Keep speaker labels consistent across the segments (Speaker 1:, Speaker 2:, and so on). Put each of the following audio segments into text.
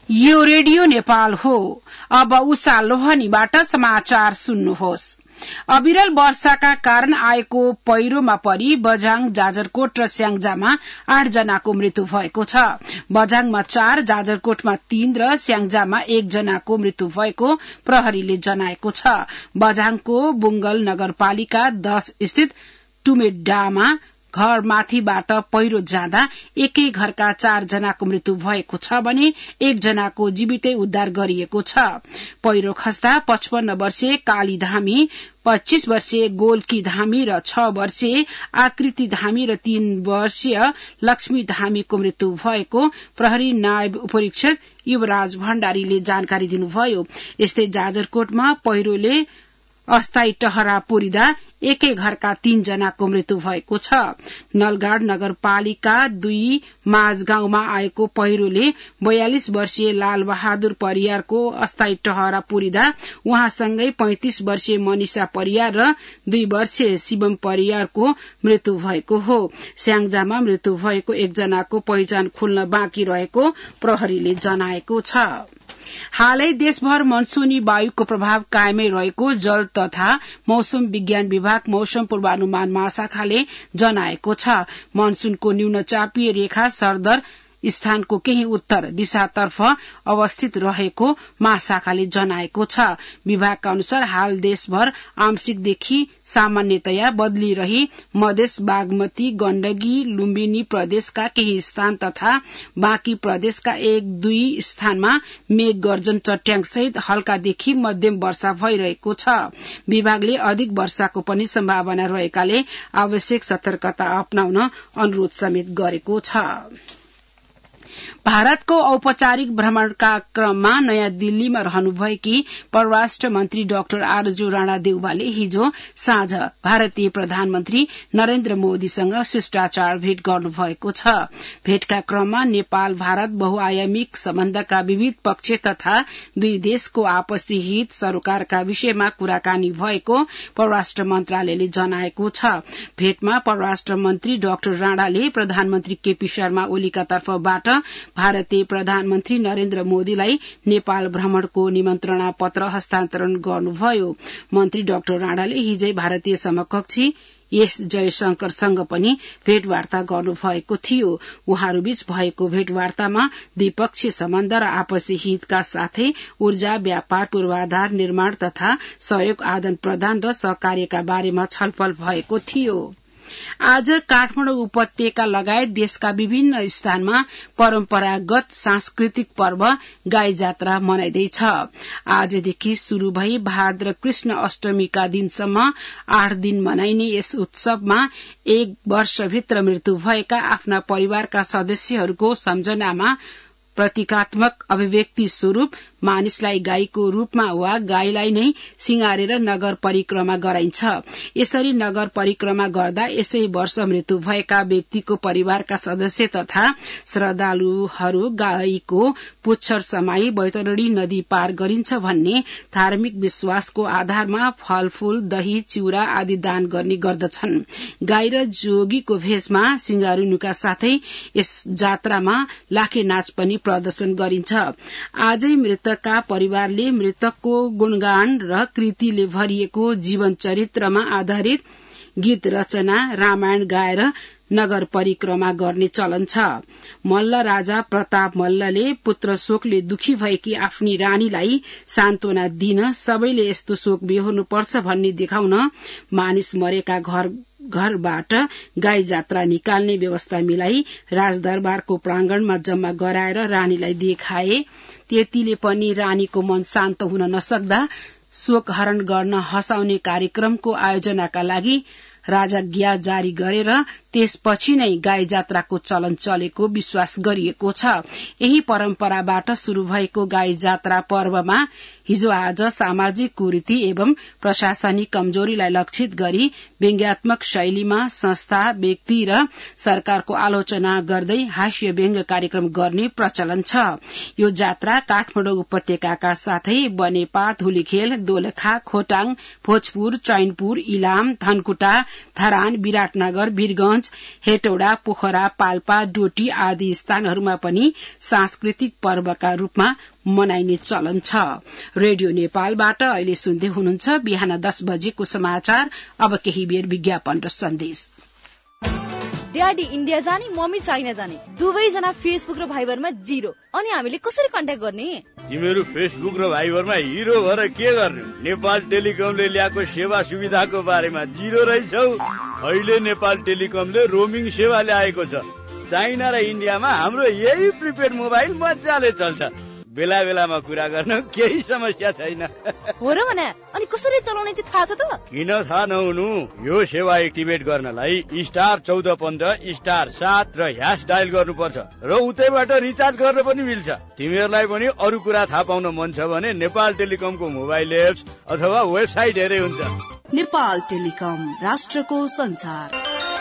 Speaker 1: यो रेडियो नेपाल हो। अब उषा लोहनीबाट समाचार सुन्नुहोस्। अविरल वर्षाका कारण आएको पहिरोमा परी बझाङ, जाजरकोट र स्याङ्जामा 8 जनाको मृत्यु भएको छ। बझाङमा 4, जाजरकोटमा 3 र स्याङ्जामा 1 जनाको मृत्यु भएको प्रहरीले जनाएको छ। बझाङको बुंगल नगरपालिका 10 स्थित टुमेडामा घरमाथिबाट पहिरो जाँदा एकै घरका 4 जनाको मृत्यु भएको छ भने 1 जनाको जीवितै उद्धार गरिएको छ। पहिरो खस्दा 55 वर्षीय काली धामी, 25 वर्षीय गोल्की धामी र 6 वर्षीय आकृति धामी र 3 वर्षीय लक्ष्मी धामीको मृत्यु भएको प्रहरी नायब उपरीक्षक युवराज भण्डारीले जानकारी दिनुभयो। यस्तै जाजरकोटमा पहिरोले अस्थायी टहरा पुरिदा एकै घरका 3 जनाको मृत्यु भएको छ। नलगाड नगरपालिका 2 माझगाउँमा आएको पहिरोले 42 वर्षीय लाल बहादुर परियारको अस्थायी टहरा पुरिदा उहाँसँगै 35 वर्षीय मनिषा परियार र 2 वर्षीय शिवम परियारको मृत्यु भएको हो। स्याङ्जामा मृत्यु भएको 1 जनाको पहिचान खुल्न बाँकी रहेको प्रहरीले जनाएको छ। हालै देशभर मनसूनी वायुको प्रभाव कायमै रहेको जल तथा मौसम विज्ञान विभाग मौसम पूर्वानुमान महाशाखाले जनाएको छ। मनसूनको न्यूनचापीय रेखा सरदर स्थानको केही उत्तर दिशातर्फ अवस्थित रहेको महाशाखाले जनाएको छ। विभागका अनुसार हाल देशभर आंशिकदेखि सामान्यतया बदली रही मधेस, बागमती, गण्डकी, लुम्बिनी प्रदेशका केही स्थान तथा बाँकी प्रदेशका 1-2 स्थानमा मेघ गर्जन चट्याङसहित हल्कादेखि मध्यम वर्षा भइरहेको छ। विभागले अधिक वर्षाको पनि सम्भावना रहेकाले आवश्यक सतर्कता अपनाउन अनुरोध समेत गरेको छ। भारतको औपचारिक भ्रमणका क्रममा नयाँ दिल्लीमा रहनुभएकी परराष्ट्र मन्त्री डाक्टर आरजू राणा देउवाले हिजो साँझ भारतीय प्रधानमन्त्री नरेन्द्र मोदीसँग शिष्टाचार भेट गर्नुभएको छ। भेटका क्रममा नेपाल भारत बहुआयामिक सम्बन्धका विविध पक्ष तथा दुई देशको आपसी हित सरोकारका विषयमा कुराकानी भएको परराष्ट्र मन्त्रालयले जनाएको छ। भेटमा परराष्ट्र मन्त्री डाक्टर राणाले प्रधानमन्त्री केपी शर्मा ओलीका तर्फबाट भारतीय प्रधानमन्त्री नरेन्द्र मोदीलाई नेपाल भ्रमणको निमन्त्रणा पत्र हस्तान्तरण गर्नुभयो। मन्त्री डाक्टर राणाले हिजै भारतीय समकक्षी एस जयशंकरसँग पनि भेटवार्ता गर्नुभएको थियो। उहाँहरूबीच भएको भेटवार्तामा द्विपक्षीय सम्बन्ध र आपसी हितका साथै ऊर्जा, व्यापार, पूर्वाधार निर्माण तथा सहयोग आदान प्रदान र सहकार्यका बारेमा छलफल भएको थियो। आज काठमाडौँ उपत्यका लगायत देशका विभिन्न स्थानमा परम्परागत सांस्कृतिक पर्व गाई जात्रा मनाइँदैछ। आजदेखि शुरू भई भाद्र कृष्ण अष्टमीका दिनसम्म 8 दिन मनाइने यस उत्सवमा 1 वर्षभित्र मृत्यु भएका आफ्ना परिवारका सदस्यहरूको सम्झनामा प्रतीकात्मक अभिव्यक्ति स्वरूप मानिसलाई गाईको रूपमा वा गाईलाई नै सिंगारेर नगर परिक्रमा गराइन्छ। यसरी नगर परिक्रमा गर्दा यसै वर्ष मृत्यु भएका व्यक्तिको परिवारका सदस्य तथा श्रद्धालुहरू गाईको पुच्छर समाई बैतरणी नदी पार गरिन्छ भन्ने धार्मिक विश्वासको आधारमा फलफूल, दही, चिउरा आदि दान गर्ने गर्दछन्। गाई र जोगीको भेषमा सिंगारिनुका साथै यस जात्रामा लाखे नाच पनि प्रदर्शन गरिन्छ। आजै मृतकका परिवारले मृतकको गुणगान र कृतिले भरिएको जीवन चरित्रमा आधारित गीत रचना, रामायण गाएर नगर परिक्रमा गर्ने चलन छ। मल्ल राजा प्रताप मल्लले पुत्र शोकले दुखी भएकी आफ्नी रानीलाई सान्त्वना दिन सबैले यस्तो शोक बिहोर्नुपर्छ भन्ने देखाउन मानिस मरेका घरबाट गाई जात्रा निकाल्ने व्यवस्था मिलाई राजदरबारको प्रांगणमा जम्मा गराएर रानीलाई देखाए। त्यतिले पनि रानीको मन शान्त हुन नसक्दा शोकहरण गर्न हँसाउने कार्यक्रमको आयोजनाका लागि राजाज्ञा जारी गरेर त्यसपछि नै गाई जात्राको चलन चलेको विश्वास गरिएको छ। यही परम्पराबाट शुरू भएको गाई जात्रा पर्वमा हिजो आज सामाजिक कुरीति एवं प्रशासनिक कमजोरीलाई लक्षित गरी व्यंग्यात्मक शैलीमा संस्था, व्यक्ति र सरकारको आलोचना गर्दै हास्य व्यंग्य कार्यक्रम गर्ने प्रचलन छ। यो जात्रा काठमाडौँ उपत्यकाका साथै बनेपा, धुलीखेल, दोलखा, खोटाङ, भोजपुर, चैनपुर, इलाम, धनकुटा, धरान, विराटनगर, वीरगंज, वीरगंज, हेटौडा, पोखरा, पाल्पा, डोटी आदि स्थानहरूमा पनि सांस्कृतिक पर्वका रूपमा मनाइने चलन छ। रेडियो नेपालबाट अहिले सुन्दै हुनुहुन्छ बिहान 10 बजेको समाचार। अब केही बेर विज्ञापन र सन्देश।
Speaker 2: ड्याडी इन्डिया जाने, मम्मी चाइना जाने, दुवैजना फेसबुक र भाइबरमा 0। अनि हामीले कसरी कन्ट्याक्ट गर्ने?
Speaker 3: तिमीहरू फेसबुक र भाइबरमा हिरो भएर के गर्ने? नेपाल टेलिकमले ल्याएको सेवा सुविधाको बारेमा 0 रहेछौ। अहिले नेपाल टेलिकमले रोमिङ सेवा ल्याएको छ। चाइना र इन्डियामा हाम्रो यही प्रिपेड मोबाइल मजाले चल्छ। बेला बेलामा कुरा गर्न केही समस्या छैन।
Speaker 2: हो र भने अनि कसरी चलाउने चाहिँ थाहा छ त?
Speaker 3: किन थाहा नहुनु? यो सेवा एक्टिभेट गर्नलाई *1415*7 र # डायल गर्नुपर्छ र उतैबाट रिचार्ज गर्न पनि मिल्छ। तिमीहरूलाई पनि अरू कुरा थाहा पाउन मन छ भने नेपाल टेलिकमको मोबाइल एप्स अथवा वेबसाइट हेरे हुन्छ।
Speaker 4: नेपाल टेलिकम, राष्ट्रको संचार।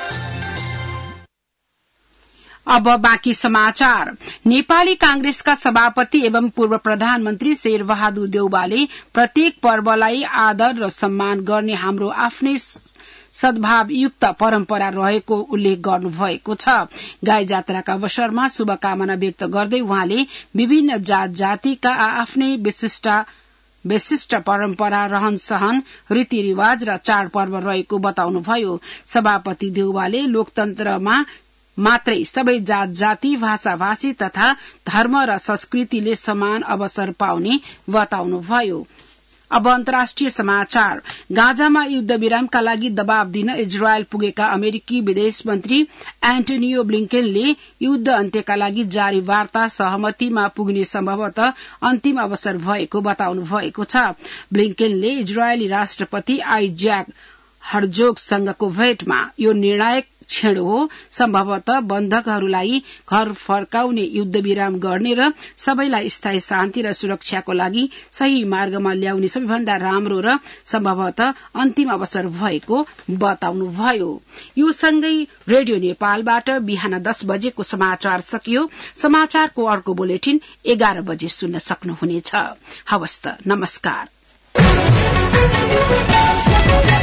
Speaker 1: अब बाँकी समाचार। नेपाली कांग्रेसका सभापति एवं पूर्व प्रधानमन्त्री शेरबहादुर देउवाले प्रत्येक पर्वलाई आदर र सम्मान गर्ने हाम्रो आफ्नै सद्भावयुक्त परम्परा रहेको उल्लेख गर्नुभएको छ। गाई जात्राका अवसरमा शुभकामना व्यक्त गर्दै उहाँले विभिन्न जात जातिका आफ्नै विशिष्ट परम्परा, रहन सहन, रीतिरिवाज र चाडपर्व रहेको बताउनुभयो। सभापति देउवाले लोकतन्त्रमा मात्रै सबै जात जाति, भाषा भाषी तथा धर्म र संस्कृतिले समान अवसर पाउने बताउनुभयो। अब अन्तर्राष्ट्रिय समाचार। गाजामा युद्ध विरामका लागि दबाव दिन इजरायल पुगेका अमेरिकी विदेश मन्त्री एन्टोनियो ब्लिंकेनले युद्ध अन्त्यका लागि जारी वार्ता सहमतिमा पुग्ने सम्भवतः अन्तिम अवसर भएको बताउनु भएको छ। ब्लिंकेनले इजरायली राष्ट्रपति आइज्याक हर्जोगसँगको भेटमा यो निर्णायक क्षण हो, सम्भवतः बन्धकहरूलाई घर फर्काउने, युद्ध विराम गर्ने र सबैलाई स्थायी शान्ति र सुरक्षाको लागि सही मार्गमा ल्याउने सबैभन्दा राम्रो र सम्भवतः अन्तिम अवसर भएको बताउनुभयो। यो सँगै रेडियो नेपालबाट बिहान 10 बजेको समाचार सकियो। समाचारको अर्को बुलेटिन 11 बजे सुन्न सक्नुहुनेछ। हवस् त, नमस्कार।